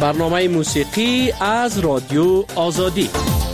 برنامه موسیقی از رادیو آزادی.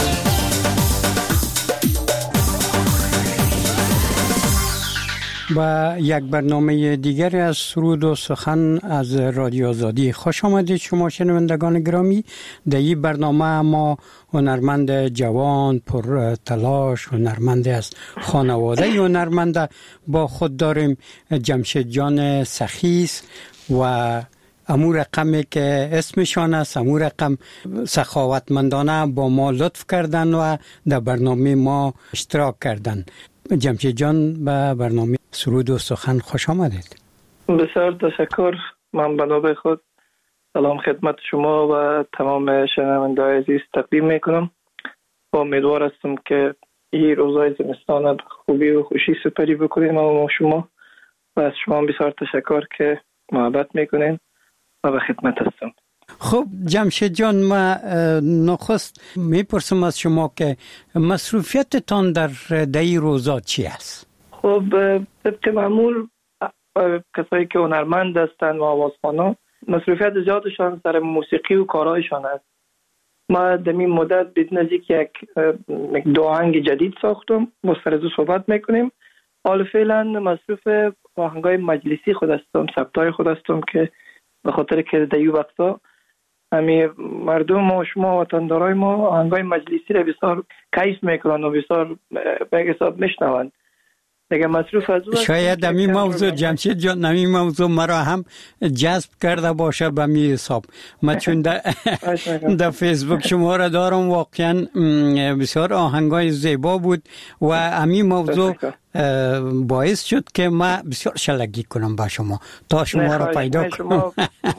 با یک برنامه دیگری از سرود و سخن از رادیو آزادی خوش آمدید شما شنوندگان گرامی. در این برنامه ما هنرمند جوان پر تلاش، هنرمند از خانواده هنرمند با خود داریم، جمشید جان سخیس و امور رقمی که اسمشان است، امور رقم سخاوتمندانه با ما لطف کردن و در برنامه ما اشتراک کردن. جمشید جان به برنامه سرود و سخن خوش آمدید. بسیار تشکر. من به نوبه خود سلام خدمت شما و تمام شنونده‌های عزیز تقدیم میکنم. با امیدوار هستم که این روزهای زمستان خوبی و خوشی سپری بکنیم ما شما و از شما بسیار تشکر که محبت میکنین و به خدمت هستم. خب جمشید جان، ما نخست میپرسم از شما که مصروفیتتان در این روزا چی است؟ خب طبق معمول کسایی که هنرمند هستند و آوازخوانا مصروفیت زیادشان سر موسیقی و کارهایشان است. ما در این مدت بدون از یک دو آهنگ جدید ساختم، با سر دو صحبت میکنیم. حال فعلا مصروف آهنگای مجلسی خود هستم، ثبتای خود هستم که به خاطر که در این وقتا همی مردم و شما وطندارای ما آهنگای مجلسی را بسیار کیف میکنن و بسیار به حساب میشنوند. دیگه مصروف از شاید در این موضوع جمشید جان، در این موضوع مرا هم جذب کرده باشه به می حساب. من چون در فیسبوک شما را دارم، واقعا بسیار آهنگای زیبا بود و همین موضوع باعث شد که من بسیار شلگی کنم با شما تا شما را پیدا کنم.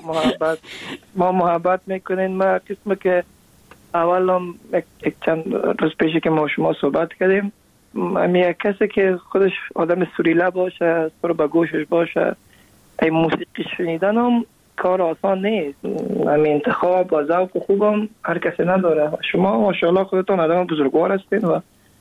ما محبت میکنین. ما قسم که اولم یک چند روز پیش که ما شما صحبت کردیم، یک کسی که خودش آدم سوریله باشه، سر به گوشش باشه، این موسیقی شنیدن هم کار آسان نیست. همین انتخاب با ذوق خوبم هر کسی نداره. شما ماشاءالله خودتان آدم بزرگوار هستین و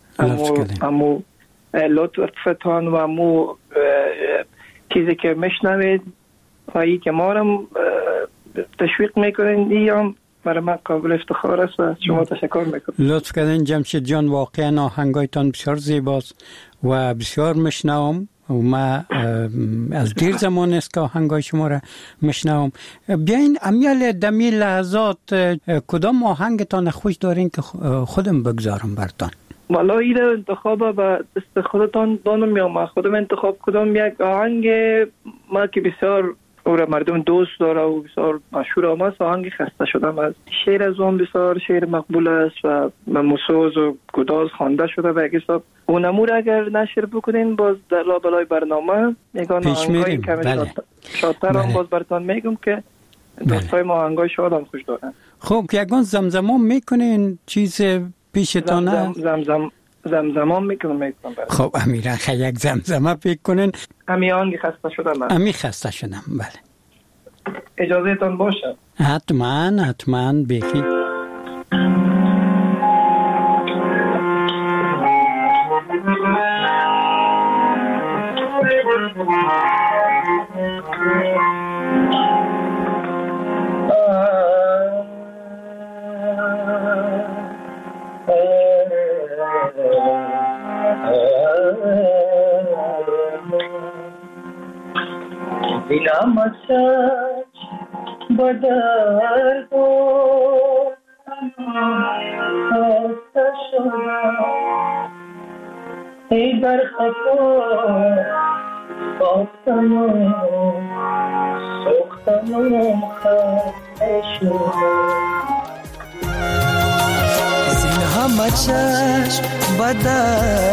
امو لطفتان و امو چیزی که میشنوید و ای که ما رو تشویق میکنین، این هم برای من قابل افتخار است و از شما تشکر میکنم. لطف کردین جمشید جان، واقعا آهنگایتان بسیار زیباست و بسیار میشنوم و ما از دیر زمان است که آهنگای شما را میشنوم. بیاین امیال دمی لحظات کدام آهنگتان خوش دارین که خودم بگذارم برتان؟ والا این انتخاب به دست خودتان دانم یا من خودم انتخاب کدام یک آهنگ ما که بسیار اور مردم دوست داره و بسیار مشهور آمد، آهنگ خسته شدم از شعر از اون بسیار شعر مقبول است و موسوز و گداز خوانده شده به حساب اونمور اگر نشر بکنین باز در لابلای برنامه میگن آهنگای کمی شادتر هم باز براتون میگم که دوستای ما آهنگای شاد هم خوش دارن. خب یگان زمزمان میکنین چیز پیشتانه؟ زمزمان میکنم. خب امیران یک زمزمه پیک کنین. آهنگ خسته شدم. خسته شدم، بله. اجازه تان باشه؟ حتما بخی. دلم از بدر بود خسته شدم، ای در خفا بافتم و سوختم و خسته شدم. زین همه چشم بدر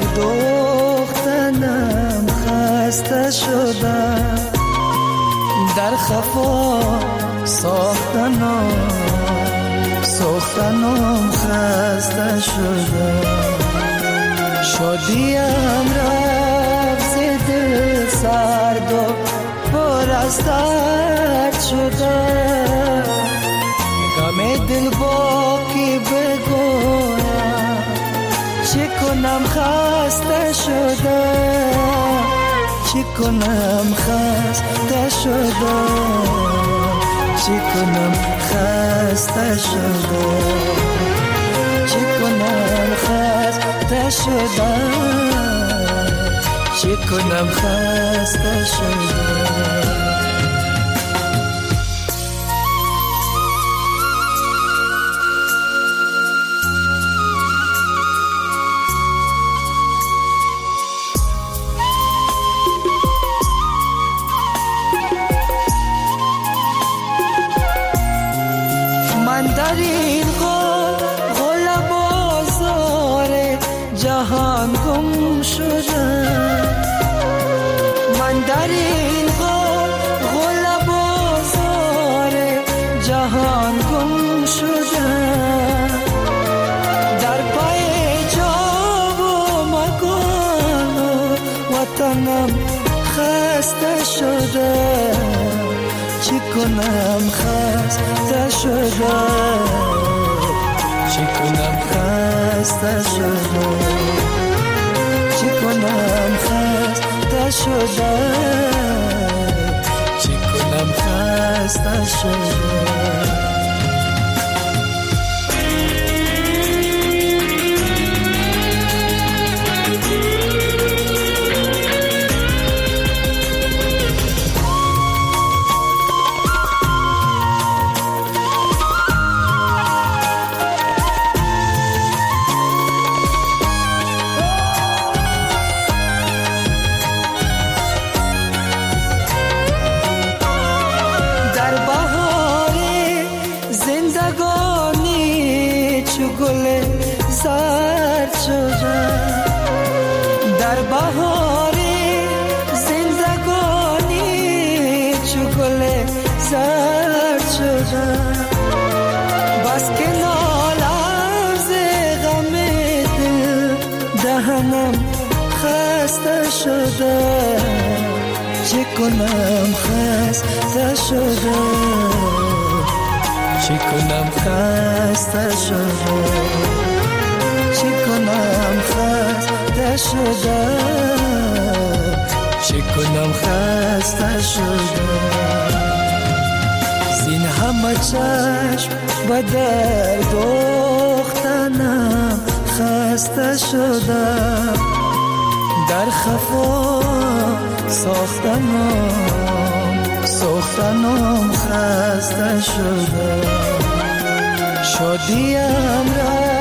دوختنم خسته شدم، در خفا ساختنم خسته شدم. شادیم رفت زده سرد و پر از درد شدم، غم دل باقی بگویم چه کنم خسته شدم، چه کنم خسته شدم. چی کنم خسته شده چی کنم خسته شده چی کنم خسته شده در این غل بازار جهان گم شدم من در این غل بازار جهان گم شدم در پای جا و مکان و وطنم خسته شدم چی کنم خسته شدم چی کنم خسته شدم چی کنم خسته شدم چی کنم خسته شدم در بهار زندگانی چو گل زرد شدم بس که نالم ز غم دل دهنم خسته شده چه کنم خسته شده چه کنم خسته شده چی کنم خسته شده چی کنم خسته شده زین همه چشم به در دوختنم خسته شده در خفا ساختنم خسته شده شادیم را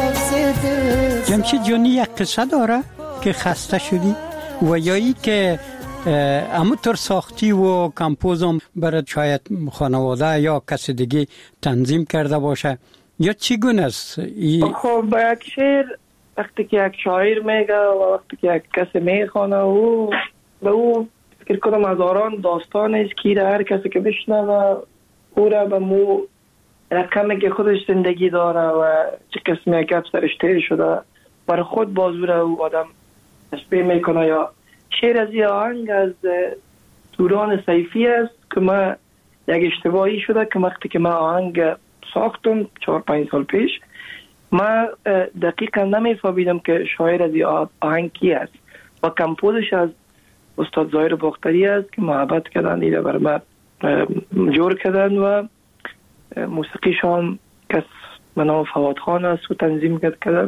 جمشید جانی یک قصه داره که خسته شدی و یایی که همونطور ساختی و کمپوزم برای شاید خانواده یا کسی دیگه تنظیم کرده باشه یا چی گونه است؟ خب با یک شعر وقتی که یک شاعر میگه و وقتی که یک کسی میخوانه و به او فکر کنم هزاران داستان است که هر کسی که بشنوه او را به مو رقمی که خودش زندگی داره و چه قسمی که سرش تیر شده برای خود بازوره او آدم تشبیه میکنه. یا شعر از یه آهنگ از دوران صیفی است که ما یک اشتباهی شده که وقتی که ما آهنگ ساختم 4-5 سال پیش ما دقیقا نمیفهمیدم که شاعر از یه آهنگ کی است و کمپوزش از استاد ظاهر باختری است که محبت کردن دیده برای ما جور کردن و موسیقیشان کس به نام فواد خان است و تنظیم کرده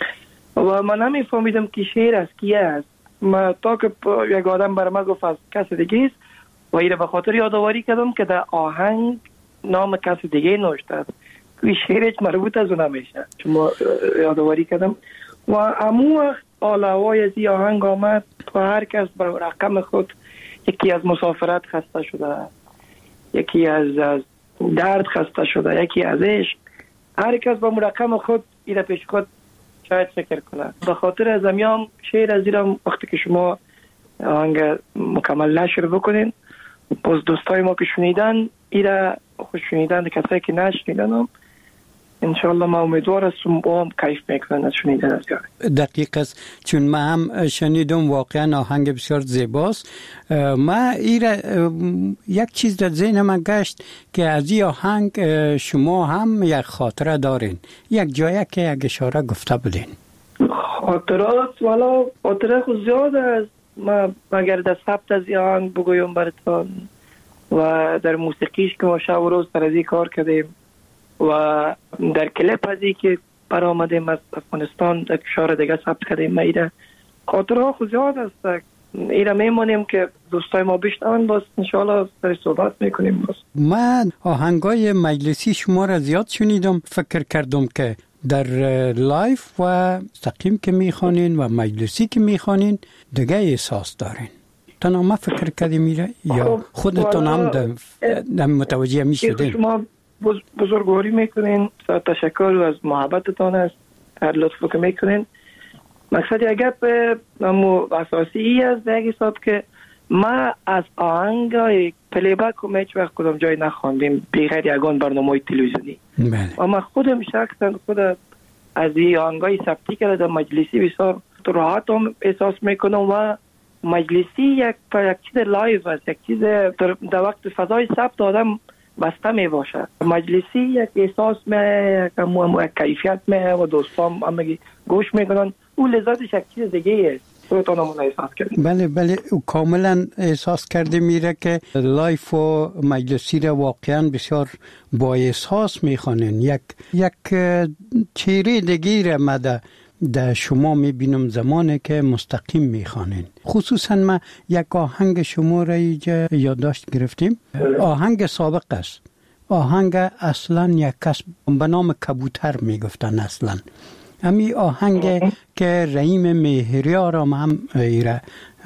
و من نمیفهمیدم که شعر از کیه است. ما تا که یک آدم برای ما گفت از کس دیگه است و ایره به خاطر یادآوری کردم که در آهنگ نام کس دیگه نوشته است که شعرش مربوط از اون نمیشه چون یادآوری کردم و امو وقت آلوای از این آهنگ آمد و هر کس برای رقم خود یکی از مسافرت خسته شده یکی از درد خسته شده یکی از عشق هر کس با مرقم خود ایره پیش خود شاید فکر کنه. به خاطر از امیام شعر از ایران وقتی که شما آهنگ مکمل نشر بکنین باز دوستای ما که شنیدن ایره خوش شنیدن کسایی که نشنیدن هم انشاءالله ما امیدوار هستم با هم کیف میکنن از شنیدن از یاره. دقیق است چون ما هم شنیدم واقعا آهنگ بسیار زیباست. ما ایره یک چیز در ذهن من گشت که از این آهنگ شما هم یک خاطره دارین یک جایی که یک اشاره گفته بودین. خاطرات والا خاطره خود زیاد است ما مگر در ثبت از این آهنگ بگویم براتان و در موسیقیش که ما شب و روز سر ازی کار کردیم و در کلیپ ازی که برآمدیم از افغانستان در کشور دیگه ثبت کردیم. ما ایره خاطرها خود زیاد است، ایره میمونیم که دوستای ما بشنون، باز انشاءالله سر صحبت میکنیم. باز من آهنگای مجلسی شما را زیاد شنیدم، فکر کردم که در لایف و مستقیم که میخوانین و مجلسی که میخوانین دیگه احساس دارین. تنها ما فکر کردیم میره یا خودتون هم در متوجه میشدین؟ شما بزرگواری میکنین، تشکر از محبتتان است، هر لطفو که میکنین. مقصد اگر به اساسی ای است در حساب که ما از آهنگای پلی بک رو هیچ وقت کدام جای نخواندیم بغیر یگان برنامه تلویزیونی. و من خودم شخصا خود از این آهنگای ثبتی کردم مجلسی بسیار راحت هم احساس میکنم و مجلسی یک چیز لایو است، یک چیز در وقت فضای ثبت آدم بسته می باشه. مجلسی یک احساس یک کیفیت و دوستان همگی گوش میکنن، اون لذتش یک چیز دیگه است. خودتون همون احساس کردیم؟ بله کاملا احساس کرده میره که لایف و مجلسی را واقعا بسیار با احساس میخوانن. یک چهره دیگه را مده در شما میبینم زمانی که مستقیم میخوانین. خصوصا ما یک آهنگ شما را اینجا یادداشت گرفتیم، آهنگ سابق است، آهنگ اصلا یک کس به نام کبوتر میگفتن. اصلا همین آهنگ که رحیم مهریار هم ایره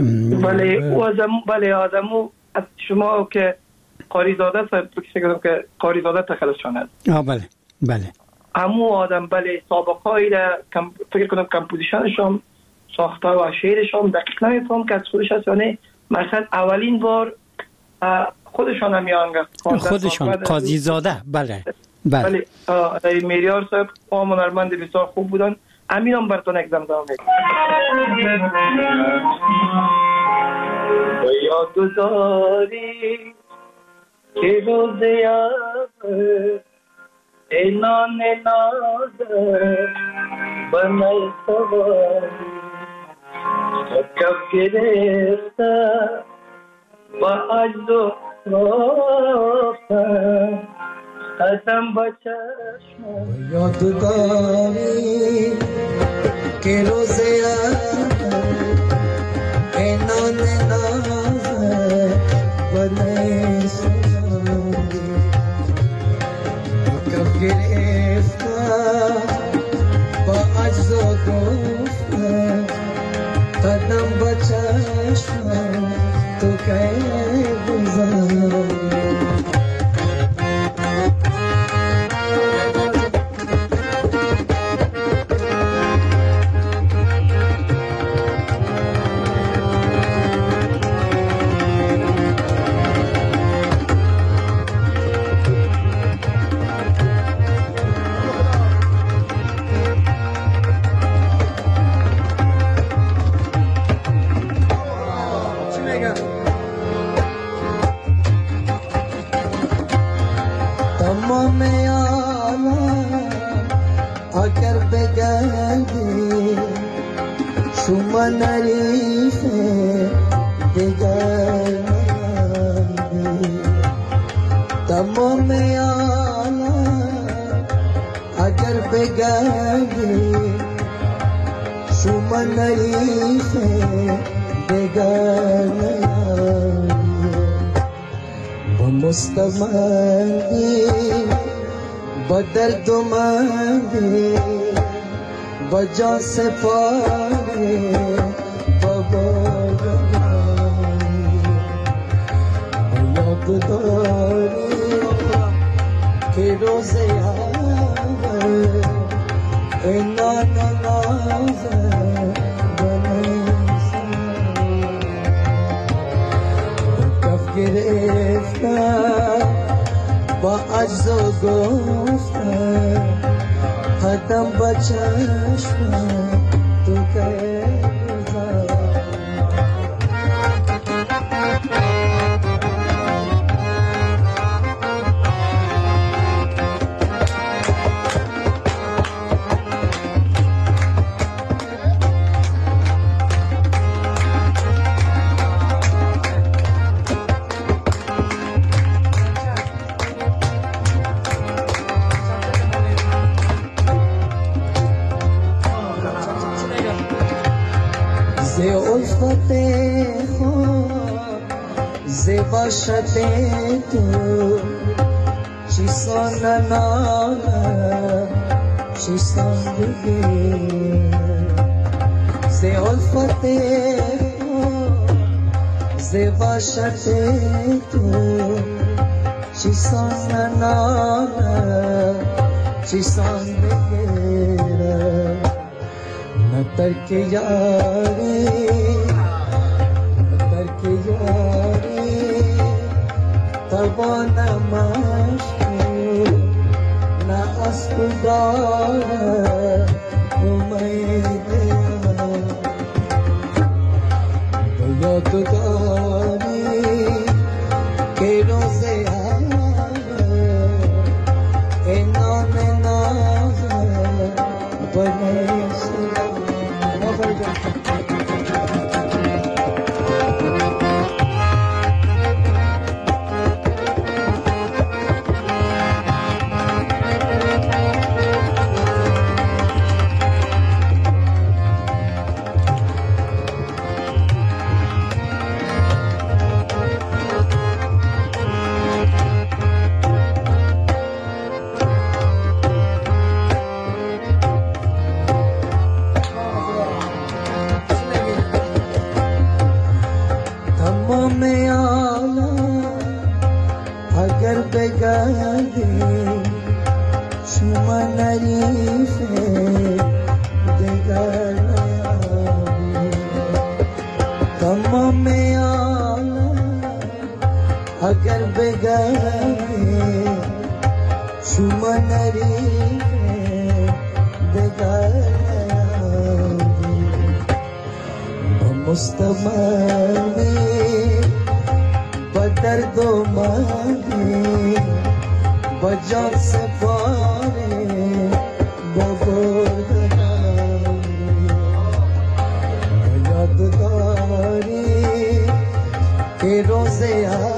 بله آدمو از شما که قاری زاده است که قاری زاده تخلص شاند. بله همو آدم بله سابقایی را فکر کنم کمپوزیشنشون ساخته و شعرشون دقیق نمیفهم که از خودش هست، یعنی مثلا اولین بار خودشان هم خودشان قاضی زاده. بله میریار صاحب هنرمند بسیار خوب بودن. امین هم براتون اقدام دارم و یاد گذاری که روز یاد اینان نازه بنای سواری کف گرفته و عجز و رفتن قدم با چشم یاد داری که روز اینان نازه بنای سواری کف گرفته با عجز و رفتن قدم با چشم تو که گذاری. نریفه دیگر تمام عالم اگر بگردی شما نریفه دیگر با مستمندی با درد و مندی با جان سپاری یاد داری که روز یاد اینان نازه بنیسه کف گرفته با عجز و گفته قدم با چشم تو که ز الفت خود ز وحشت تو چیسان ننالم چیسان بگیر ز الفت خود ز وحشت تو چیسان ننالم چیسان بگیر न तर्क यारी तबा न मश्कू न अस्कुदार उम्मीद यादगारी के रोज़े आए नाम नाज़ बने अगर बेगाने शुमनरी बेगाने मुस्तमानी बदर दो मानी बजान से पारे यादगारी के रोज़े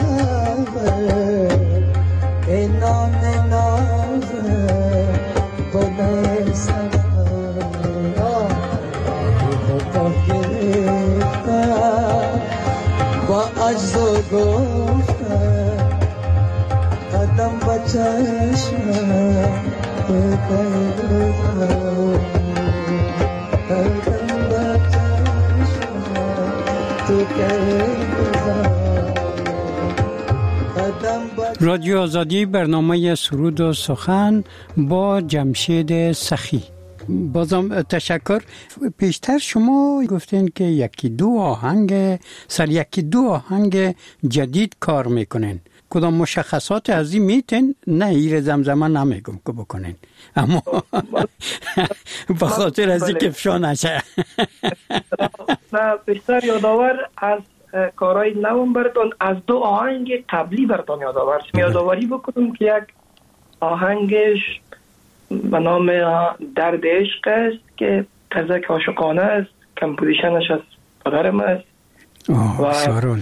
قدم بچشم رادیو آزادی برنامه سرود و سخن با جمشید سخی. بازم تشکر. پیشتر شما گفتین که یکی دو آهنگ جدید کار میکنین. کدام مشخصات از این میتین؟ نه ایر زمزمه نمیگم که بکنین، اما به خاطر از این که افشا نشه. نه بیشتر یادآور از کارهای نوم براتون از دو آهنگ قبلی براتون یادآوری بکنم که یک آهنگش به نام درد عشق است که قزک عاشقانه است، کمپوزیشنش از پدرم است و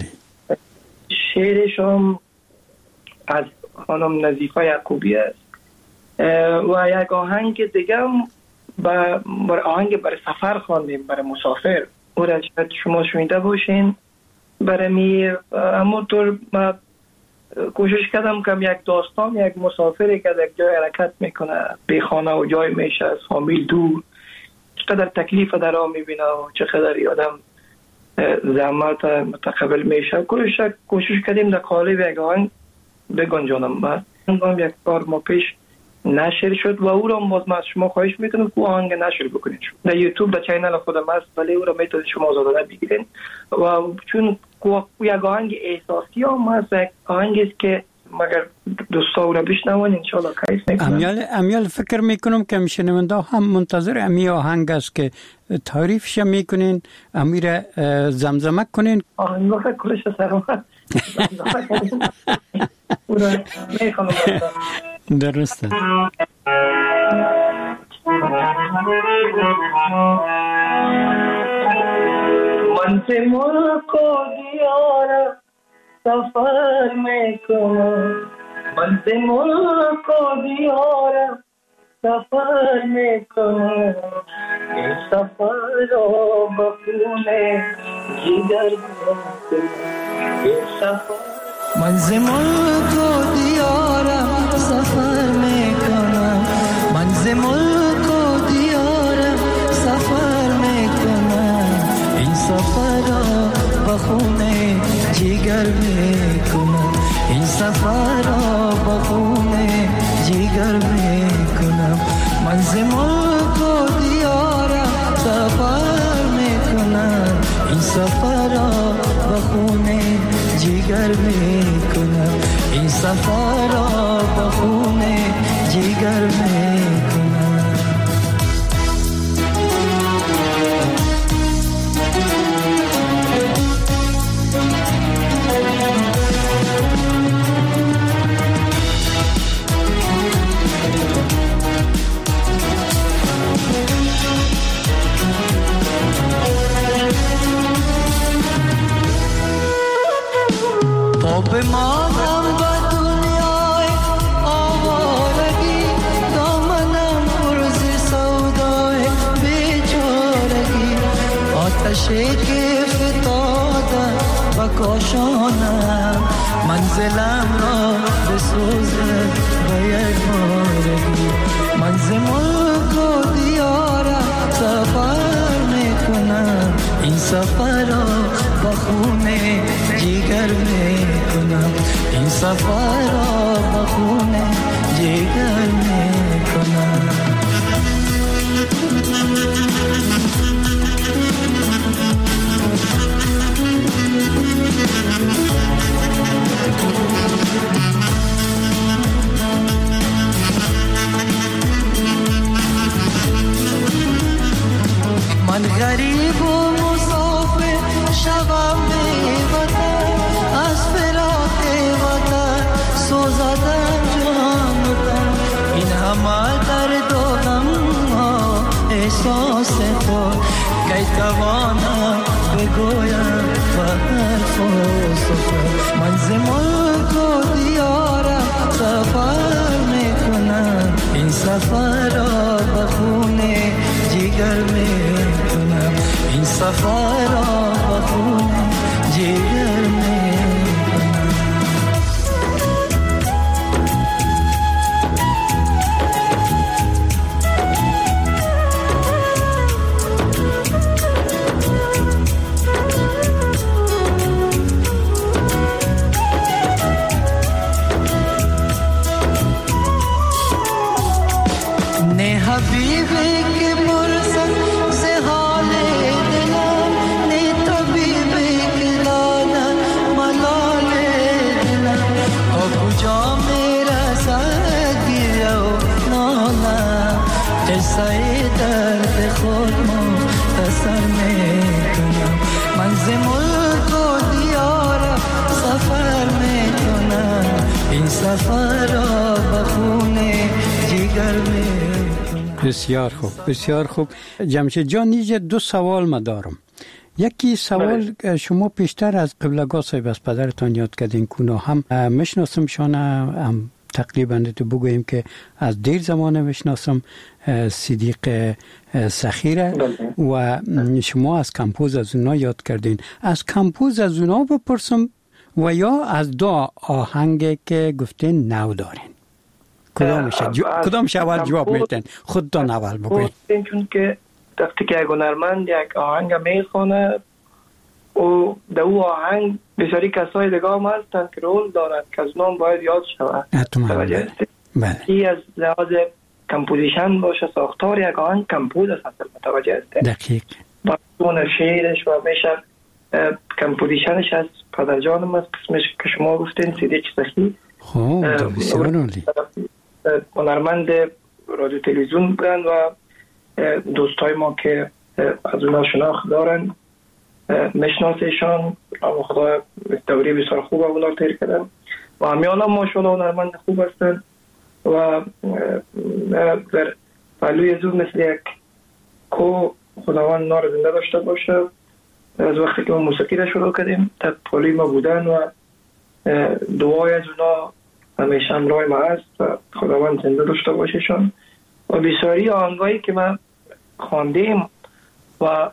شعرش هم از خانم نظیفه یعقوبی است و یک آهنگ دیگه هم آهنگ بر سفر خواندیم، بر مسافر، او را شاید شما شنیده باشین. برای همونطور من کوشش کردم که یک داستان یک مسافری که در جای حرکت میکنه، بی خانه و جای میشه، از فامیل دور، چقدر تکلیف در آن میبینه و چقدر آدم زحمت متقبل میشه. کوشش کردیم در قالب یک آهنگ بگنجانم. یک بار ما پیش نشر شد و او را باز از شما خواهش میکنم که آهنگ نشر بکنید. در یوتیوب در چینل خودم است، ولی او را میتونید شما آزادانه بگیرین و چون یک آهنگ احساسی هم هست، یک آهنگ است که مگر دوستا او را بشنوان انشاءالله کیف میکنن. امیال فکر میکنم که شنونده هم منتظر امی آهنگ است که تعریفش میکنین، امی را زمزمه کنین. آهنگ فکر کلش سرم او را میخوانم. درسته. من سے ملک و دیار سفر میں کنم، من سے ملک و دیار سفر میں کنم، یہ سفر را بخونه جیگر من ز ملک و دیارم سفر میکنم من ز ملک و دیارم سفر میکنم این سفر را بخونه جیگر میکنم این سفر را بخونه جیگر میکنم من ز ملک و دیارم سفر میکنم این سفر را بخونه جیگر میکنم این سفر را بخونه جیگر میکنم بمانم به دنیای آوارگی دامنم پرز سودای بیچارگی آتشی که فتاده بکاشانم منزلم را بسوزه به یک بارگی من ز ملک و دیارم سفر میکنم این سفر را به خونه جیگر میکنم این سفر را به خونه جیگر میکنم من غریب و مسافر شوم به وطن از فراق وطن سوزدم جان و تن این همه درد و غم احساس تو کی توانم بگویم به حرف و سخن من ز ملک و دیارم سفر میکنم این سفر را به خونه جیگر میکنم این سفر را به خونه جیگر میکنم نه حبیبی که برسن ز حال دلم نه طبیبی که دادن ملال دلم تا کجا میرسد گیره و نالم قصه درد خود مختصر میکنم من ز ملک و دیارم سفر میکنم این سفر را به خونه جیگر میکنم بسیار خوب بسیار خوب. جمشید جان نیجه دو سوال ما دارم. یکی سوال شما پیشتر از قبلگاه صاحب از پدرتان یاد کردین کونا هم میشناسم شان هم تقریبا تو بگوییم که از دیر زمانه میشناسم صدیق سخیره و شما از کمپوز از اونا یاد کردین. از کمپوز از اونا بپرسم و یا از دو آهنگ که گفتین نو دارین کدامش اول جواب میتن خودتان اول بگوید. چون که وقتی که یک هنرمند یک آهنگ میخونه و در او آهنگ بسیاری کسای دیگه هم هستند که رول دارند که از نام باید یاد شود. بله. این از لحاظ کمپوزیشن باشه ساختار یک آهنگ کمپوز است متوجه است. دقیق. با اون شعرش و میشه کمپوزیشنش از پدرجانم است اسمش که شما گفتین صدیق سخی. خوب بسیار عالی. هنرمند رادیو تلویزیون بودن و دوستای ما که از اونا شناخت دارن میشناسیشان و خدا دوری بسیار خوب اونا تیر کردن و همیان هم ماشاءالله هنرمند خوب هستن و در پهلوی زود مثل یک کو خداوند اونا رو زنده داشته باشه. از وقتی که ما موسیقی را شروع کردیم در پهلوی ما بودن و دعای از اونا همیشه همراه ما هست و خداوند زنده داشته باششان و بسیاری آهنگایی که من خواندیم و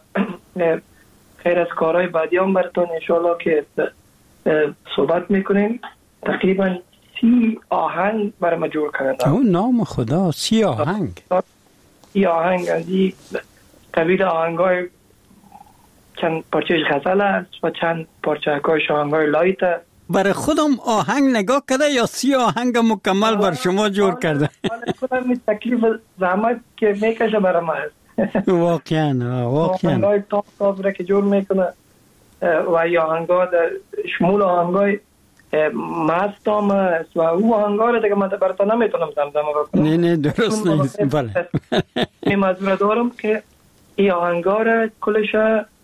خیر از کارهای بعدی هم براتون انشاءالله که صحبت میکنیم. تقریبا 30 آهنگ برای ما جور کردن. او نام خدا، 30 آهنگ. 30 آهنگ از این قبیل آهنگای چند پارچه غزل است و چند پارچه آهنگای لایت است. برای خودم آهنگ نگاه کرده یا 30 آهنگ مکمل بر شما جور کرده؟ خودم این تکلیف زحمت که میکشه برای ما است. واقعا آهنگای تاپ را که جور میکنه و یا آهنگا در شمول آهنگای مست هم است و او آهنگا را دیگه من براتون نمیتونم زمزمه بکنم. نه درست نیست. بله این مزور دارم که این آهنگا را کلش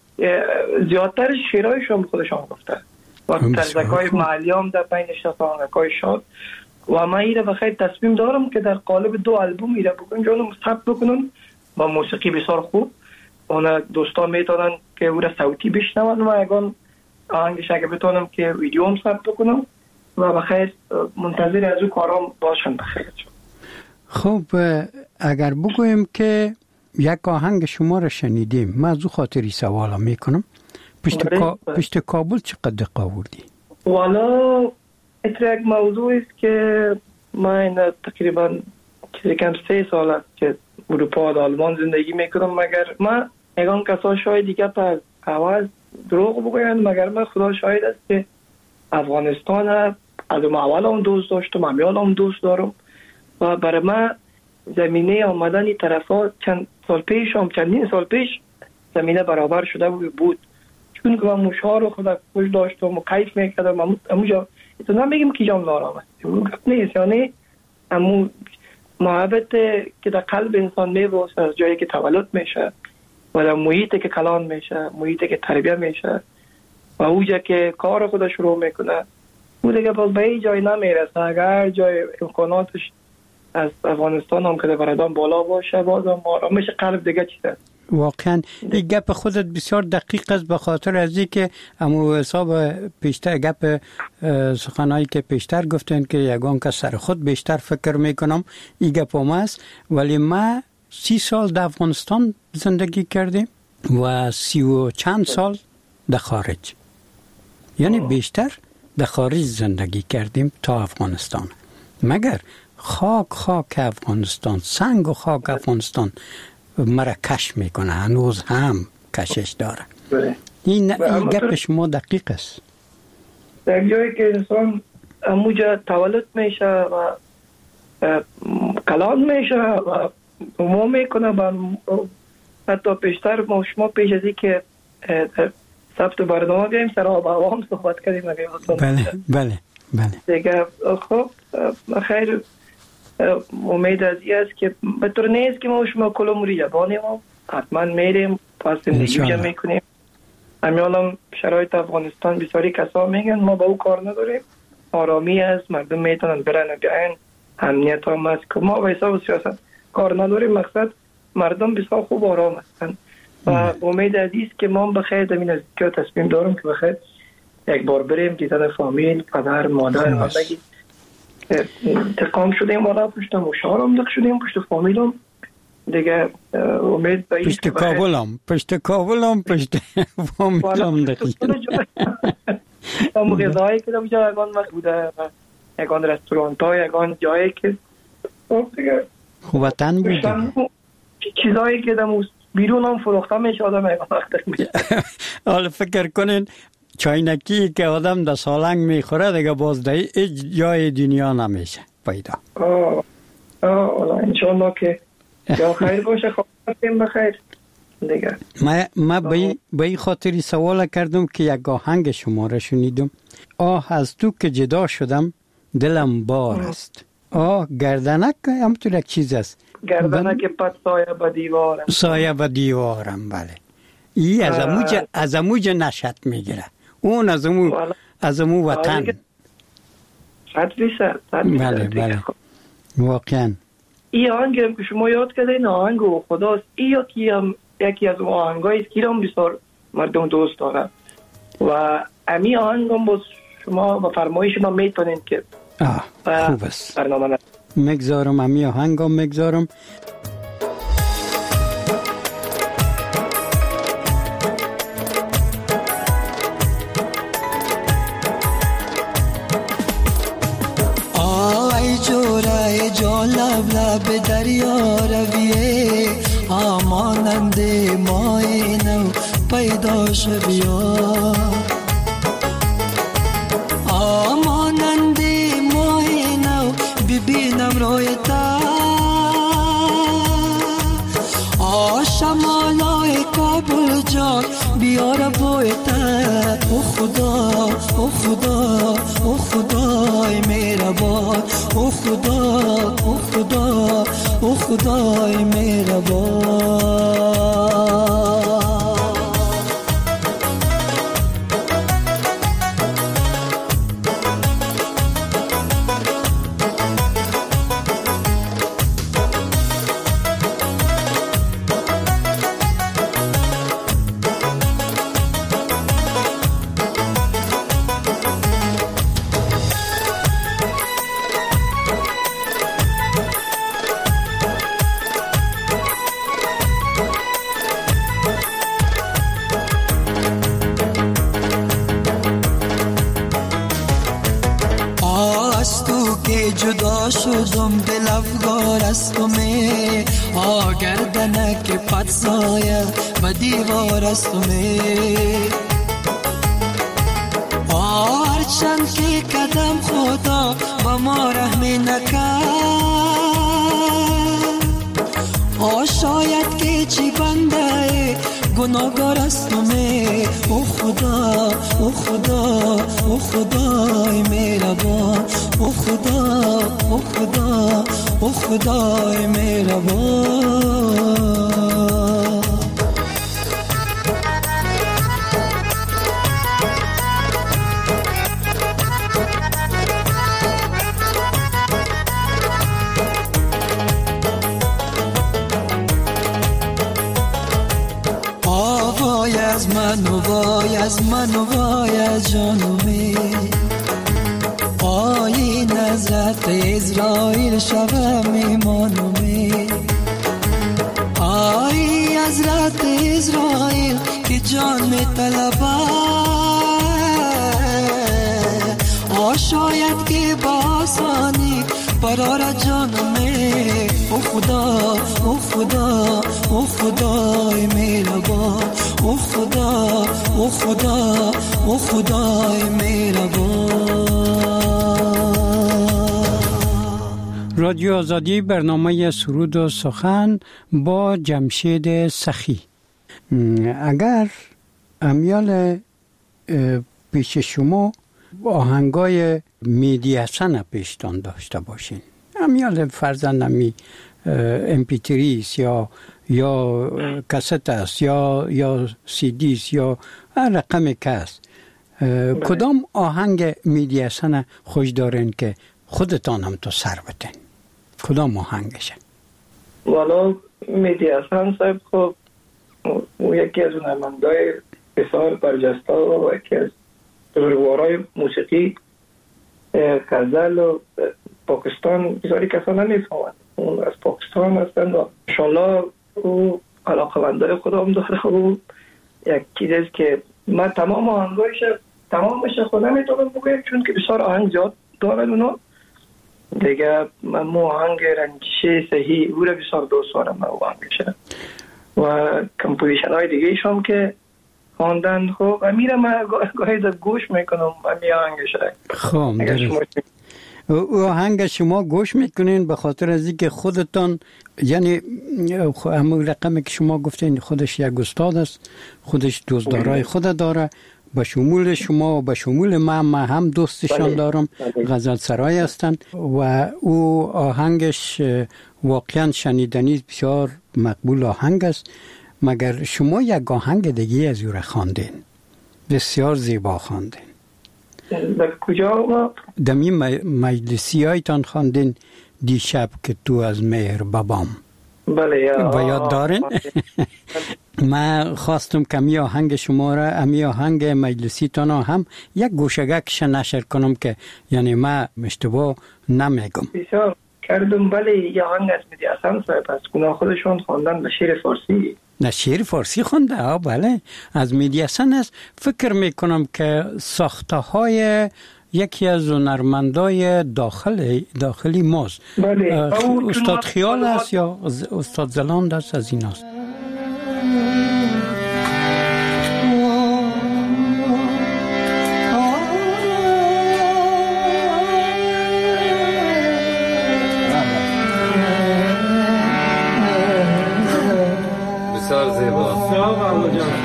زیادتر شیرایش هم خودش آموخته و ترزکای محلی هم در بین نشست آهنگای شاد و من ایره بخیر تصمیم دارم که در قالب 2 آلبوم ایره بکنم جانم ثبت بکنم با موسیقی بسیار خوب. اونا دوستان میتونن که او را صوتی بشنون و اگان آهنگش اگه بتونم که ویدیو هم ثبت بکنم و بخیر منتظر از او کارام باشن. بخیر. خب اگر بگویم که یک آهنگ شما را شنیدیم، من از او خاطری سوالا میکنم. پشت کابل چقدر آوردی؟ والا اتر یک موضوع است که من تقریبا چیزی کم 3 سال است که اروپا و آلمان زندگی میکنم. مگر من اگان کسا شاید دیگه تا اول دروغ بگویند، مگر من خدا شاید است که افغانستان از اول هم دوست داشتم، امیال هم دوست دارم و برای من زمینه آمدن این طرفا چندین سال پیش زمینه برابر شده بود. چون که من موشها رو خدا خوش داشتم و کیف میکردم. اموجا ایتون نمیگیم که جام نارام است، نیست. یعنی امو محبت که در قلب انسان میباست از جایی که تولد میشه و در محیطی که کلان میشه، محیطی که تربیه میشه و اوجا که کار خود شروع میکنه، او دیگه باز به این جای نمیرسه. اگر جای امکاناتش از افغانستان هم که در بردان بالا باشه، باز هم آرامش قلب دیگه چیزه. واقعا این گپ خودت بسیار دقیق است، به خاطر از اینکه امو حساب پیشتر گپ سخنایی که پیشتر گفتن که یگان که سر خود بیشتر فکر میکنم، این گپ هم است. ولی ما 30 سال در افغانستان زندگی کردیم و 30 و چند سال در خارج، یعنی بیشتر در خارج زندگی کردیم تا افغانستان. مگر خاک افغانستان، سنگ و خاک افغانستان مرا کش میکنه، هنوز هم کشش داره. این گپ شما دقیق است. در جایی که انسان اموجا تولد میشه و کلان میشه و ما میکنه و حتی پیشتر ما شما پیش از این که ثبت برنامه بیاییم سر آب هوا هم صحبت کردیم. بله دیگه خب خیر امید از این است که به طور نیست که ما شما کلوموری جبانیم حتما میریم پس زندگی میکنیم. امیالم شرایط افغانستان بسیاری کسا میگن ما با او کار نداریم، آرامی است، مردم میتونن برن و بیاین، امنیت هم است که ما با حساب سیاست کار نداریم. مقصد مردم بسیار خوب آرام هستن و امید از این است که ما بخیر در این نزدیکی تصمیم دارم که بخیر یک بار بریم دیدن فامیل، پدر، مادر و بگید تقام شدیم والا پشت مشارم دق شدیم پشت فامیلم دیگه. امید به پشت کابلم پشت فامیلم دقیقا همون غذایی که در یکان وقت بوده، یکان رستورانت ها، یکان جایی که وطن بودیم، چیزایی که در بیرون هم فروخته میشه آدم یکان وقت میشه. حالا فکر کنین چاینکی که آدم در سالنگ میخوره دیگه باز در هیچ جای دنیا نمیشه پیدا. انشاءالله که جا خیر باشه. خواهیم بخیر دیگه. من به این خاطری سوال کردم که یک آهنگ شما را شنیدم، آه از تو که جدا شدم دلم بار است. گردنک همطور یک چیز است، گردنک پس سایه به دیوارم. بله ای از اموج نشد میگیره، اون از امو وطن. بله واقعا این آهنگ که شما یاد کردین آهنگ و خداست، این یکی از آهنگایی که هم بسیار مردم دوست دارن و امی آهنگ هم باز شما با فرمایش ما میتونین که خوب است برنامه مگذارم، امی آهنگ هم مگذارم. پیدا شه بیا مانند ماه نو ببینم روی تا شمالای کابل جان بیاره بوی تا او خدا او خدا او خدای مهربان او خدا او خدا او خدای مهربان جدا شدم دل افگار از تو می گردنک پد سایه و دیوار از تو می هرچند که قدم خدا با ما رحمی نکرد شاید که چی بنده گناهگار از تو می او خدا او خدا او خدای مهربان او خدا او خدا او خدای مهربان وای از من و وای از من و وای از جانومی آی نظرت اسرائیل شوه میمانومی آی حضرت اسرائیل که جان می طلبه شاید که با آسانی برار جانومی او خدا او خدا او خدای مهربان او خدا او خدا او خدای مهربان. رادیو آزادی برنامه سرود و سخن با جمشید سخی. اگر امیال پیش شما آهنگای مهدی حسن پیشتان داشته باشین، امیال فرزندمی MP3 یا کست است یا CD است یا هر رقم که است، کدام آهنگ مهدی حسن خوش دارین که خودتان هم تو سر بتین؟ کدام آهنگشه؟ والا مهدی حسن صاحب خب یکی از هنرمندای بسیار برجسته و یکی از بزرگوارای موسیقی غزل و پاکستان بسیاری کسا نمیفهمند، اون از پاکستان هستند و انشالله او علاقه‌مندای خودم داره و یک چیزی که من تمام آهنگایش تمامش خود نمیتونم بگم چون که بسیار آهنگ زیاد دارن اونا دیگه. من مو آهنگ رنجشه صحیح او را بسیار دوست دارم من آهنگشه و کمپوزیشن های دیگه ایشم که خواندن. خب امیره من گاهی در گوش میکنم امی آهنگشه. خب درست. او آهنگ شما گوش میکنین به خاطر از اینکه خودتان یعنی همون رقمی که شما گفتین خودش یک استاد است، خودش دوستدارای خود داره، به شمول شما و به شمول من هم دوستشان دارم، غزل سرای هستند و او آهنگش واقعا شنیدنی بسیار مقبول آهنگ است. مگر شما یک آهنگ دیگه از او را خواندین، بسیار زیبا خواندین. در کجا؟ دمی مجلسی هایتان خواندین دیشب که تو از مهر بابام. بله و یاد دارین؟ من خواستم که امی آهنگ شما را، امی آهنگ مجلسی تانا هم یک گوشگکش نشر کنم که یعنی من اشتباه نمیگم. بسیار کردم. بله یه آهنگ از مهدی حسن صاحب از گناه خودشون خواندن به شعر فارسی. نه شعر فارسی خونده؟ بله از مهدی حسن است. فکر میکنم که ساخته های یکی از هنرمندای داخلی ماست. بله. استاد خیال است یا استاد زلاند است، از این است.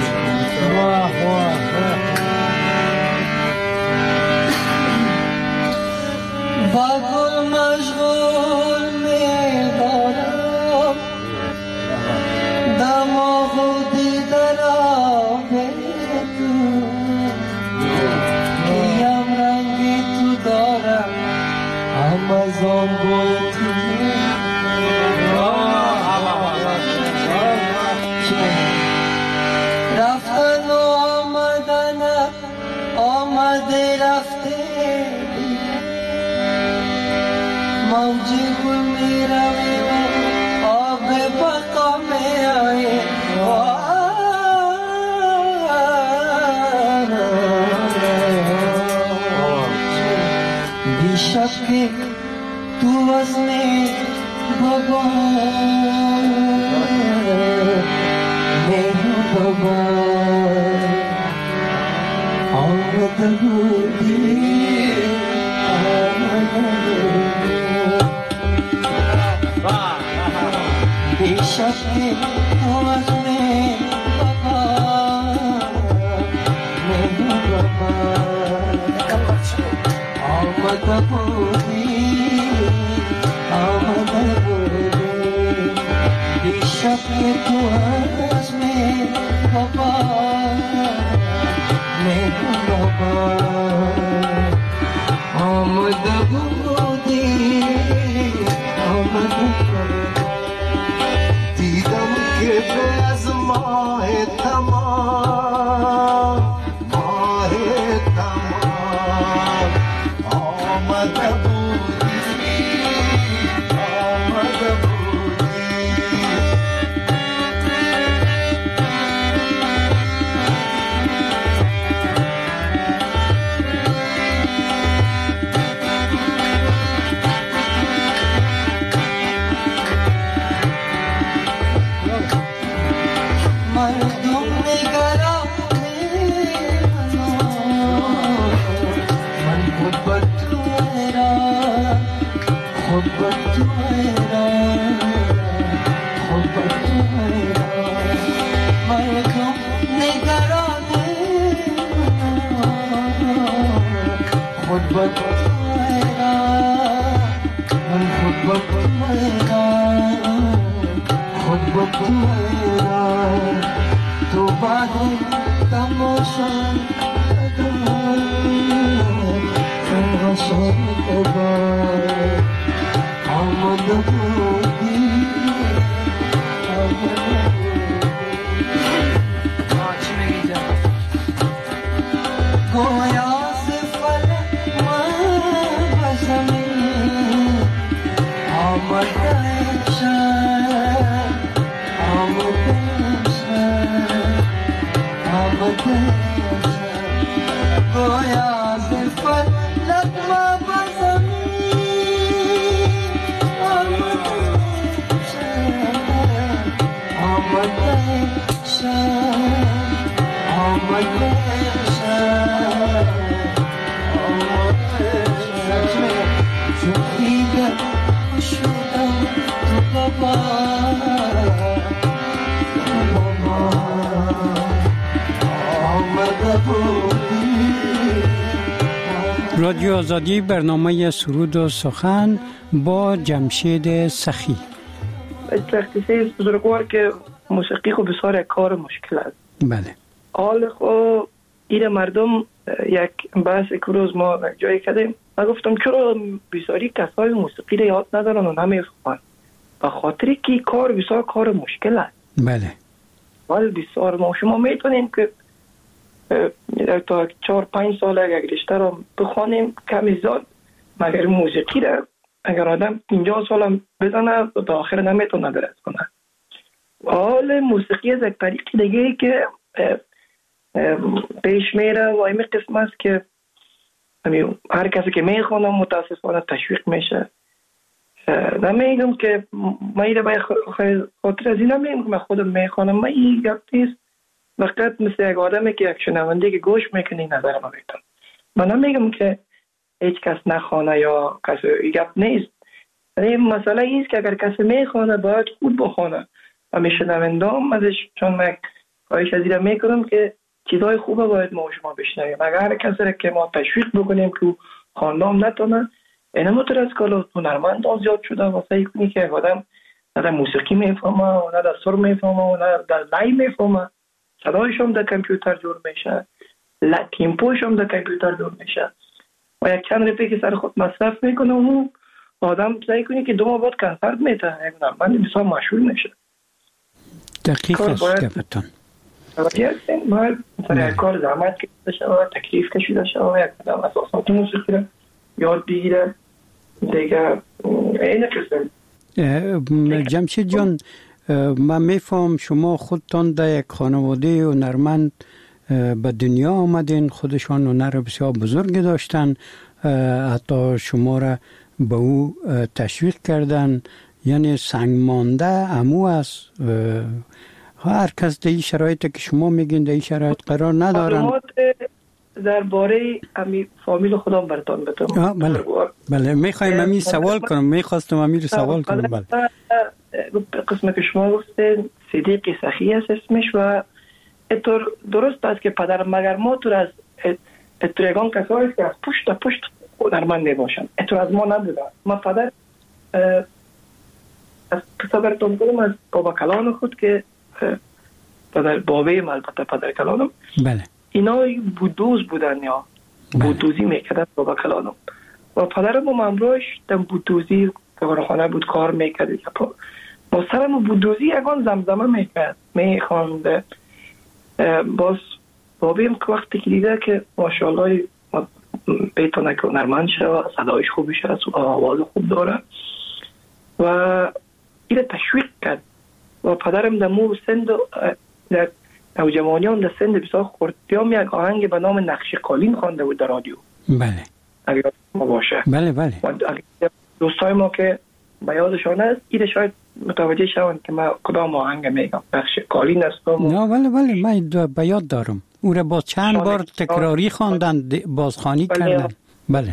رادیو آزادی، برنامه سرود و سخن با جمشید سخی. تختیسه بزرگوار که موسیقی خو بسیار کار مشکل است. بله. حال خو این مردم یک بحث که روز ما جایی کردیم، من گفتم چرا بسیاری کسای موسیقی رو یاد ندارن و نمیخوان؟ به خاطری که کار بسیار کار مشکل است. بله. ولی بسیار ما شما میتونیم که تا 4-5 سال اگر رشته رو بخوانیم کمی زیاد، مگر موسیقی رو اگر آدم 50 سال هم بزنه به آخر نمیتونه درست کنه. حال موسیقی از یک طریق دیگه ای که پیش میره و این قسم است که هر کسی که میخوانه متاسفانه تشویق میشه. نمیگم که من ایره باید خاطر از این نمیگم که من خودم میخوانم، من این گپ نیست، فقط مثل یک آدمی که یک شنونده که گوش میکنه نظر ما بیتون. من نمیگم که هیچ کس نخوانه یا کسی این گپ نیست. مسئله ایست که اگر کسی میخوانه باید خود بخوانه و میشنونده هم ازش، چون من خواهش از این میکنم که چیزای خوبه باید ما شما بشنویم. اگر هر کسی را که ما تشویق بکنیم که خواندن نتونه، این متر از کالا هنرمند زیاد شده واسه کنی که آدم نه در موسیقی میفهمه، نه در سر میفهمه، نه در لای میفهمه، صدایش هم در کامپیوتر جور میشه، تیمپوش هم در کامپیوتر جور میشه و یک چند رفیق که سر خود مصرف میکنه و آدم سعی کنی که 2 ماه بعد کنسرت میته، یک هنرمند بسیار مشهور میشه. دقیق است کپتان. باید سر یک کار زحمت کشیده شود، تکلیف کشیده شود، یک آدم اساسات موسیقی را یاد بگیره دیگه. این قسم جمشید جان، من میفهم شما خودتان در یک خانواده هنرمند به دنیا آمدین، خودشان هنر بسیار بزرگ داشتن، حتی شما را به او تشویق کردن، یعنی سنگ مانده امو است. هر کس در این شرایط که شما میگین در این شرایط قرار ندارن. درباره امی فامیل خودم براتون بگم. بله میخوایم امی سوال کنم، میخواستم امی رو سوال کنم. بله قسمت که شما گفتین صدیق سخی است اسمش و اینطور درست است که پدر مگر ما تو از اتریگان کسایی که از پشت هنرمند باشن، اینطور از ما نبوده. ما پدر از قصه براتون کنم از بابا کلان خود که پدر بابه البته پدر کلانم، بله اینا بودوز بودن یا بودوزی میکردن بابا کلانم و پدرم هم امروش در بودوزی کارخانه بود کار میکرد. با سرم بودوزی یکان زمزمه میکرد میخواند. باز بابیم که وقتی که دیده که ماشاءالله بیتونه که هنرمند شد، صدایش خوبی شد، آواز خوب داره و اینه تشویق کرد و پدرم در مو سند در نوجوانیان در سند بسیار خردیام یک آهنگ به نام نقش قالین خوانده بود در رادیو. بله اگر ما باشه بله بله دوستای ما که به یادشان است ایده شاید متوجه شوند که ما کدام آهنگ میگم. نقش قالین است. نه بله من به یاد دارم او را با چند بار تکراری خواندن، بازخوانی کردن. بله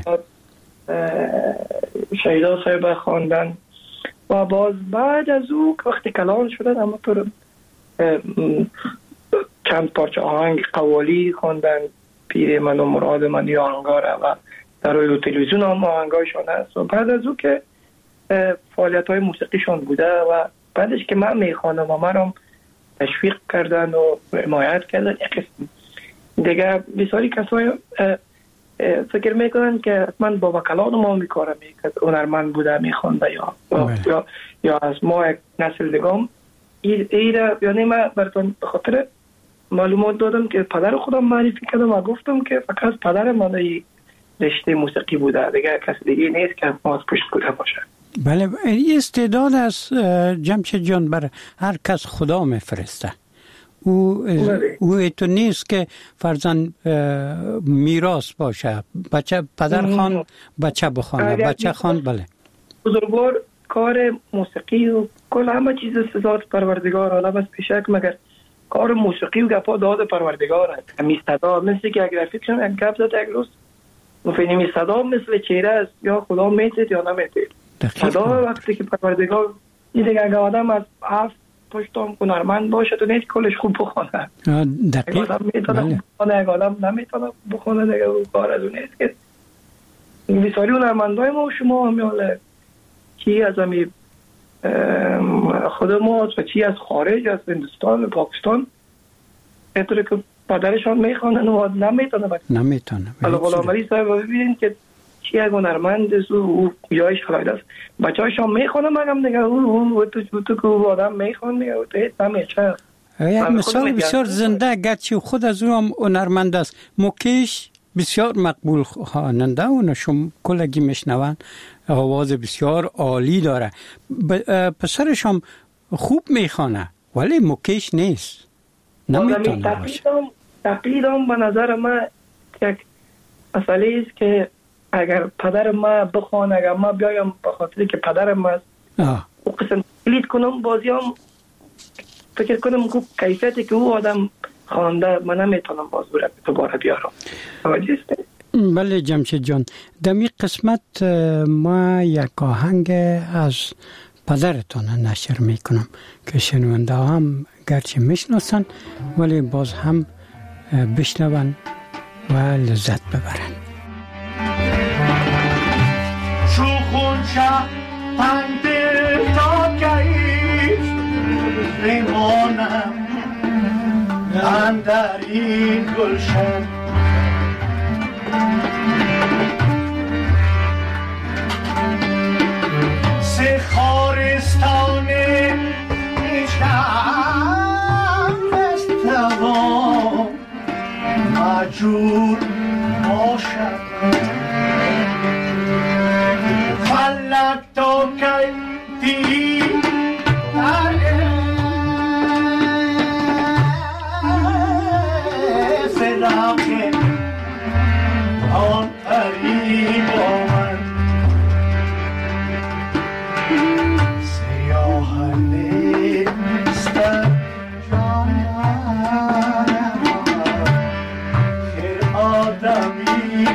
شهیدا صاحب خواندن و باز بعد از او وقتی کلان شدن اما تو چند پارچه آهنگ قوالی خواندن، پیر من و مراد من یا انگاره و در روی تلویزیون هم آهنگایشان هست و بعد از او که فعالیت های موسیقیشان بوده و بعدش که من میخوانم و من هم تشویق کردن و حمایت کردن. دیگه بسیاری کسای فکر میکنن که حتما بابا کلان ما میکاره میکرد هنرمند بوده میخوانده یا از ما یک نسل دیگم ایره. یعنی من براتون به خاطر معلومات دادم که پدر خودم معرفی کردم و گفتم که فقط پدر من این رشته موسیقی بوده، دیگه کسی دیگه نیست که ما از پشت بوده باشه. بله این استعداد از جمشید جان بر هر کس خدا میفرسته. او تو نیست که فرزن میراث باشه، بچه پدر خان بچه بخوانه، بچه خان. بله بزرگوار کار موسیقی و کل همه چیز سزاد پروردگار، حالا بس پیشک مگر کار موسیقی و گپا داد پروردگار است. همی صدا مثل که اگر فکرم یک گپ زد یک روز مفهمی صدا مثل چهره است، یا خدا میتید یا نمیتید. صدا وقتی که پروردگار این دیگه اگر آدم از هفت پشتم هنرمند باشه تو نیست کلش خوب بخونه. دقیق بله. اگر آدم نمیتونه بخونه دیگه او کار از اون نیست که بسیاری هنرمندای ما و شما همیاله چی از همی خود ما و چی از خارج از هندوستان و پاکستان اینطوری که پدرشان میخوانن و نمیتونه. حالا غلامعلی صاحب ببینید که چی یک هنرمند است و جایش خلاید است، بچه هایشان میخوانن مگم دیگه او تو که او آدم میخوان دیگه او تهید نمیشه. یک مثال بسیار زنده گرچه خود از او هم هنرمند است. موکیش بسیار مقبول خواننده و شما کلگی میشنون، آواز بسیار عالی داره، پسرش هم خوب میخوانه ولی موکیش نیست، نمیتونه باشه. تقلیدم به نظر من یک مسئله است که اگر پدر ما بخوانه، اگر ما بیایم به خاطر که پدر ما او قسم تقلید کنم بازی هم فکر کنم که کیفیتی که او آدم خوانده من نمیتونم باز دوباره بیارم. بله جمشید جان، در این قسمت ما یک آهنگ از پدرتان نشر میکنم که شنونده هم گرچه میشناسن ولی باز هم بشنون و لذت ببرن. شوخون شا پنده تا کهیش ریمانم اندر این گلشن سه خارستان ایشتم استوام مجور باشد فلک تو که دی سراغ آن قریب آمد سیاه نیستم جانم که آدمی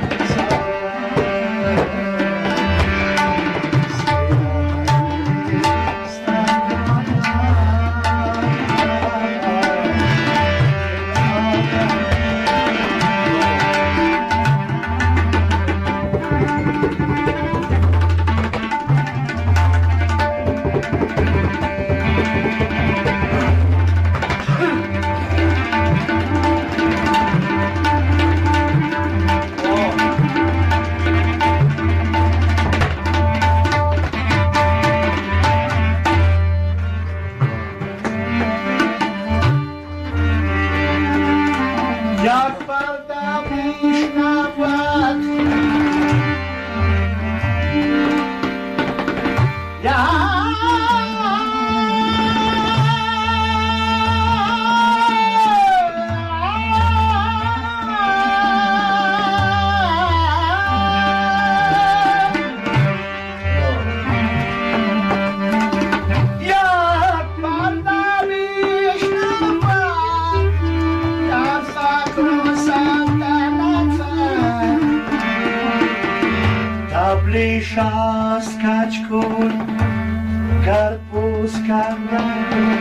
شاست کچ کن گرپوز کردن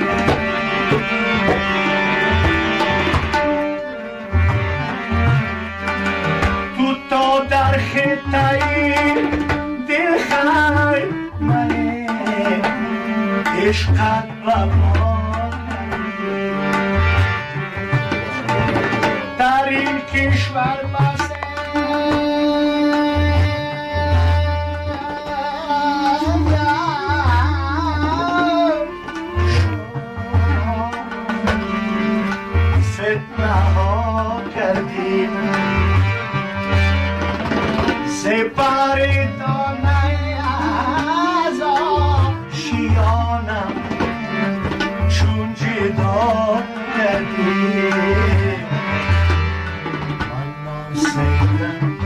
تو تا در خطای دل خای منه عشقت بابا در این کشور بسته سپاری دانه از آشیانم چون جدا کردی من سیدم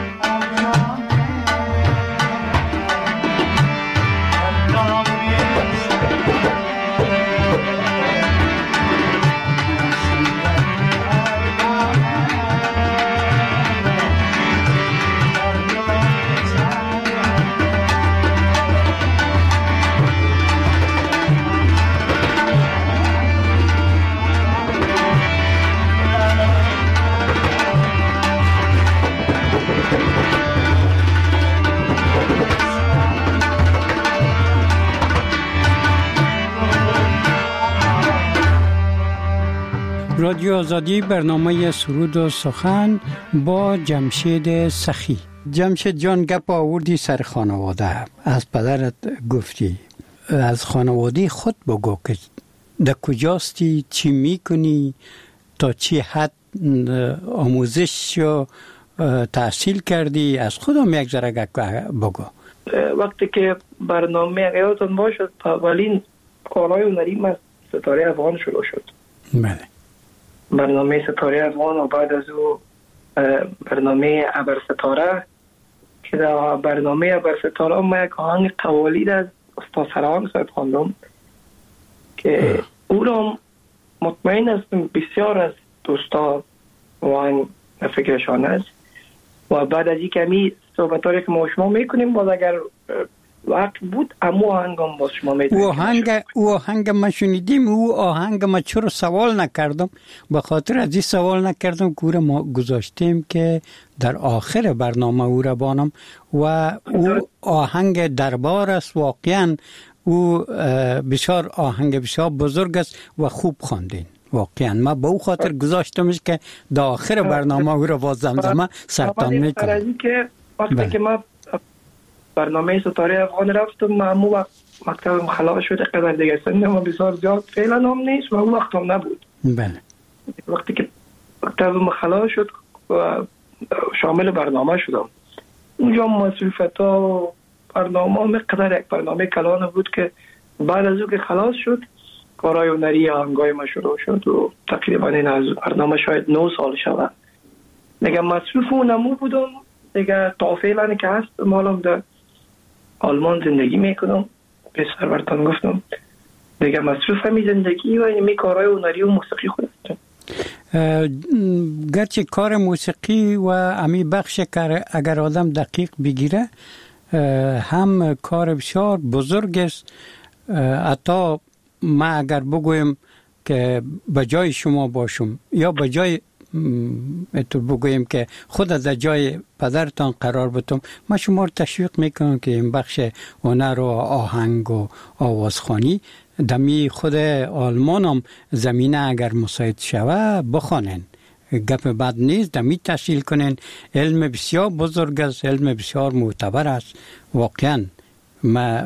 رادیو آزادی برنامه سرود و سخن با جمشید سخی. جمشید جان گپ آوردی سر خانواده، از پدرت گفتی، از خانواده خود بگو که در کجاستی، چی میکنی، تا چی حد آموزش و تحصیل کردی، از خودم یک ذره بگو. وقتی که برنامه یادتون باشد اولین کارهای هنریم از ستاره افغان شروع شد. بله. برنامه ستاره افغان و بعد از او برنامه ابر ستاره که در برنامه ابر ستاره ما یک آهنگ قوالید از استاد سرهنگ صاحب خواندم که او را مطمئن هستم بسیار از دوستا و فکرشان است و بعد از این کمی صحبتاری که ما شما میکنیم باز اگر وقت بود امو آهنگم باز شما میتونید. او آهنگ ما شنیدیم. او آهنگ ما چرا سوال نکردم؟ به خاطر از این سوال نکردم که او را ما گذاشتیم که در آخر برنامه او را بانم و او آهنگ دربار است. واقعا او بسیار آهنگ بسیار بزرگ است و خوب خواندین. واقعا ما به او خاطر گذاشتمش که در آخر برنامه او را باز زمزمه سرتان میکنم. وقتی که ما برنامه ستاره افغان رفتم، معمو وقت مکتبم خلاص شد، قدر دیگه سنم بسیار زیاد فعلا هم نیست و اون وقت هم نبود. بله. وقتی که مکتبم خلاص شد و شامل برنامه شدم، اونجا مسئولیت‌ها و برنامه قدر یک برنامه کلان بود که بعد از او که خلاص شد کارهای هنری آهنگای ما شروع شد و تقریبا این از برنامه شاید 9 سال شد. دیگه مصروف اون نمو بودم دیگه. تا فعلا که هست مالم در آلمان زندگی میکنم. به سرورتان گفتم دیگه مصروف همی زندگی و همی کارهای هنری و موسیقی خود هستم. گرچه کار موسیقی و امی بخش اگر آدم دقیق بگیره هم کار بسیار بزرگ است. حتی ما اگر بگویم که به جای شما باشم یا به جای بگویم که خود در جای پدرتان قرار بتم، ما شما رو تشویق میکنم که این بخش هنر و آهنگ و آوازخوانی دمی خود آلمان هم زمینه اگر مساعد شوه بخوانن. گپ بد نیست، دمی تحصیل کنن. علم بسیار بزرگ است، علم بسیار معتبر است. واقعا ما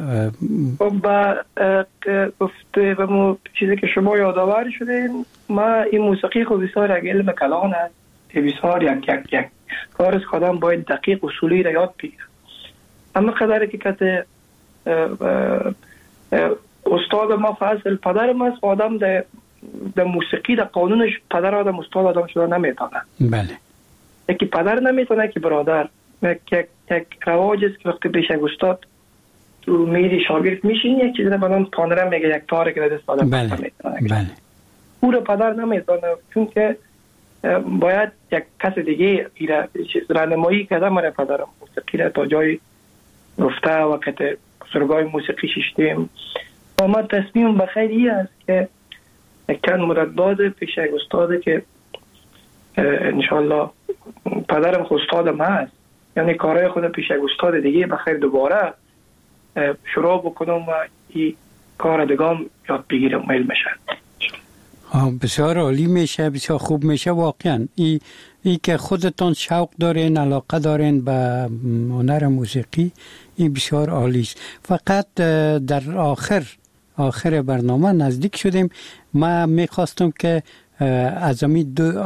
گفته و چیزی که شما یادآور شدین، ما این موسیقی خود بسیار یک علم کلان است. بسیار یک کار است که آدم باید دقیق اصولی را یاد بگیره. اما قدری که کسی استاد ما فاصل پدر ما است، آدم در موسیقی در قانونش پدر آدم استاد آدم شده نمیتونه. بله. یکی پدر نمیتونه که برادر. یک رواج است که وقتی پیش استاد تو میری شاگرد میشین یک چیز رو پانرم میگه یک تاره که دست آدم نمیتونه. بله. او رو پدر نمیتونه، چون که باید یک کس دیگه راهنمایی کنه. من پدرم موسیقی را تا جای گفته و که سرگاه موسیقی ششتیم و ما تصمیم بخیر ای است که یک چند مدت بعد پیش یک استاده که انشالله پدرم خود استادم هست، یعنی کارهای خود پیش یک استاد دیگه بخیر دوباره شروع بکنم و این کار دگام یاد بگیرم و علم شد. بسیار عالی میشه، بسیار خوب میشه. واقعا ای که خودتان شوق دارین، علاقه دارین به هنر موسیقی، این بسیار عالی است. فقط در آخر برنامه نزدیک شدیم. ما میخواستم که از امی دو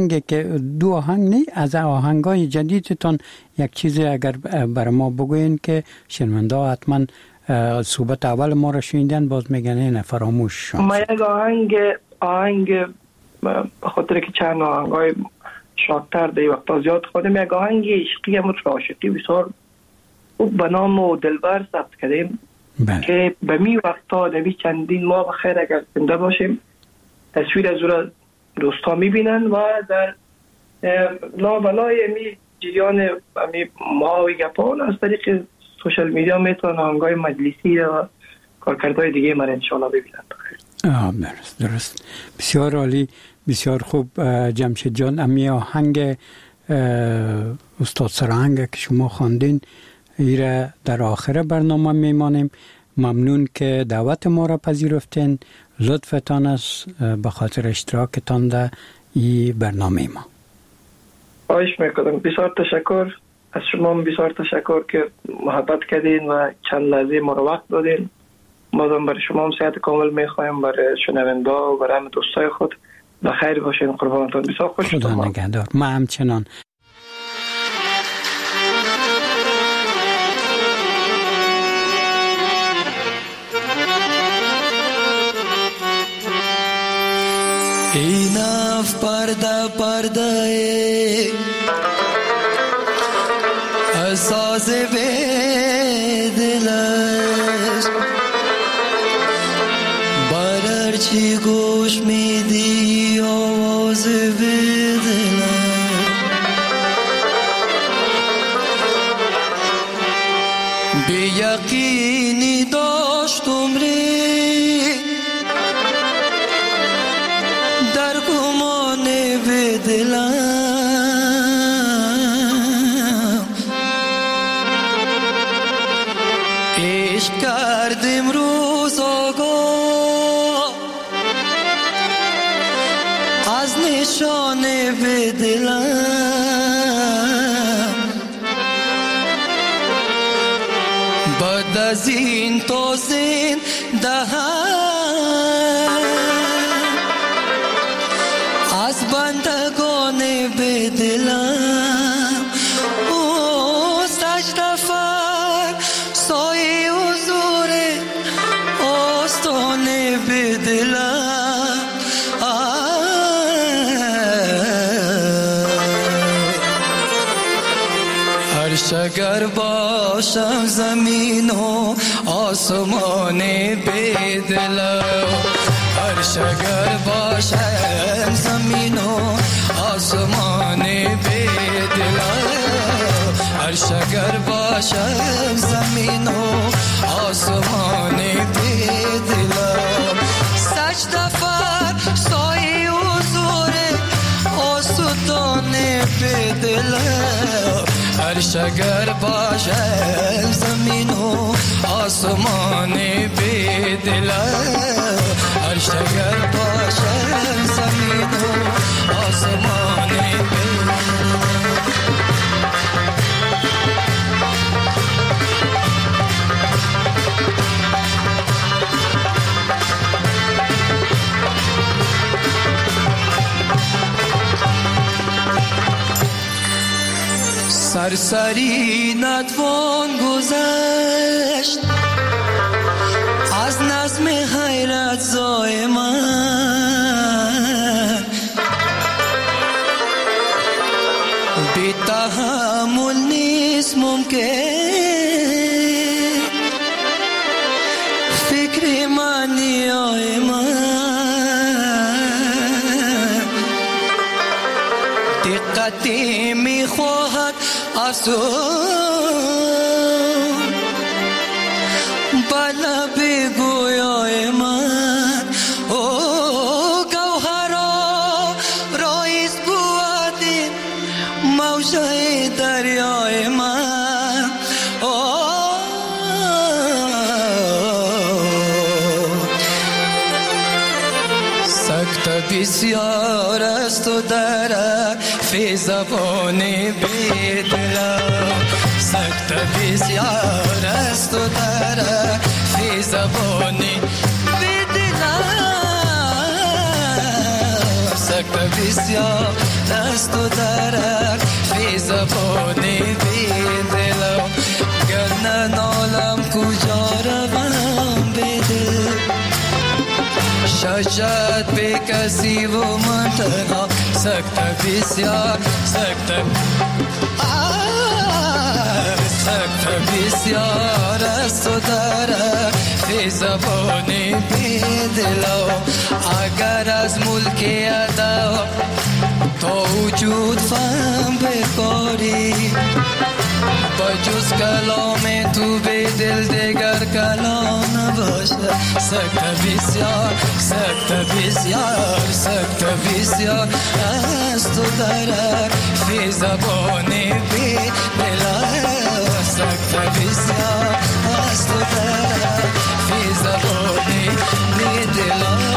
آهنگ نه، از آهنگای جدیدتان یک چیزی اگر بر ما بگوین که شنونده ها حتما صحبت اول ما را شنیدن باز میگن نه فراموش شد. ما یک آهنگ بخاطر که چند آهنگای شادتر دی وقتا زیاد خودم یک آهنگ عشقی هم عاشقی بسیار خوب به نام دلبر ثبت کردیم. بله. که به می وقتا دوی چندین ماه بخیر اگر زنده باشیم تصویر از او را دوستا میبینن و در لابلای امی جریان امی ماهی گپان از طریق سوشل میدیا میتونن آهنگای مجلسی و کارکردهای دیگه من انشاءالله ببینن. درست. بسیار عالی، بسیار خوب. جمشید جان، امی آهنگ استاد سرهنگ که شما خواندین ایره در آخر برنامه میمانیم. ممنون که دعوت ما را پذیرفتین. لطفتان است به خاطر اشتراکتان در این برنامه ما. خواهش میکنم. بسیار تشکر از شما، بسیار تشکر که محبت کردین و چند لحظه ما رو وقت دادین. بازم برای شما هم صحت کامل میخوایم، برای شنونده و برای همه دوستای خود بخیر باشین. قربانتون. بسیار خوش خدا نگهدار. ما همچنان. این اف پرده اساس به دلش برر چی گوش میدی آواز به دلش بی یقین دلم عشق کردم روز آگاه از نشانه به دلم بعد از این تو زنده از بندگان به دلم او سجده فر سایه حضور آستانه به دلم عرش اگر باشم زمین و آسمان به دلم عرش اگر باشم زمین و آسمان به دلم عرش اگر باشم زمین و آسمان به دلم سجده فر سایه حضور آستان به دلم عرش اگر باشم زمین و آسمان به دلم عرش اگر باشم زمین و آسمان به سرسری نتوان گذشت از نظم حیرت زای من بی تحمل نیست ممکن فکر معنیای من دقتی میخواهد افسون بالا بگویای من او گوهرا رایز بودین موجه دریای من سخت بسیار است و در فیضبان به دلم سخت بسیار است و در فیضبان به دلم سخت بسیار است و در فیضبان به دلم گر نالم کجا روم بده شجاعت به کسی و من تنها سخت بسیار سخت بسیار است و در فیضبان به دلم اگر از ملک ادا تا وجود فهم بکاری بجز کلام تو به دل دیگر کلام نباشه سخت بسیار است و در فیضبان به دلم سخت بسیار است و در فیضبان به دلم